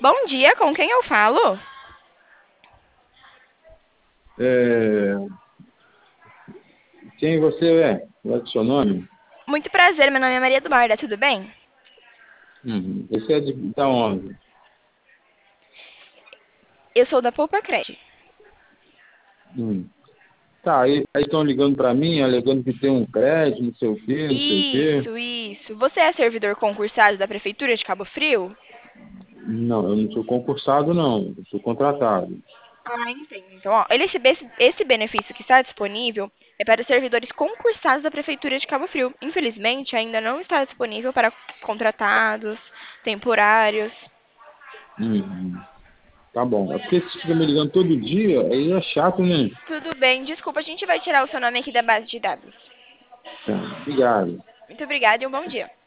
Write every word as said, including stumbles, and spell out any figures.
Bom dia, com quem eu falo? É, quem você é? Qual é o seu nome? Muito prazer, meu nome é Maria Eduarda, tudo bem? Uhum. Você é de da onde? Eu sou da Poupa Cred. Hum. Tá, aí estão ligando para mim, alegando que tem um crédito, não sei o quê, não sei o quê. Isso, isso. Você é servidor concursado da Prefeitura de Cabo Frio? Não, eu não sou concursado, não. Eu sou contratado. Ah, entendo. Então, ó, ele- esse, esse esse benefício que está disponível é para os servidores concursados da Prefeitura de Cabo Frio. Infelizmente, ainda não está disponível para contratados, temporários. Uhum. Tá bom. É porque se fica me ligando todo dia, aí é chato, né? Tudo bem, desculpa, a gente vai tirar o seu nome aqui da base de dados. Tá, obrigado. Muito obrigada e um bom dia.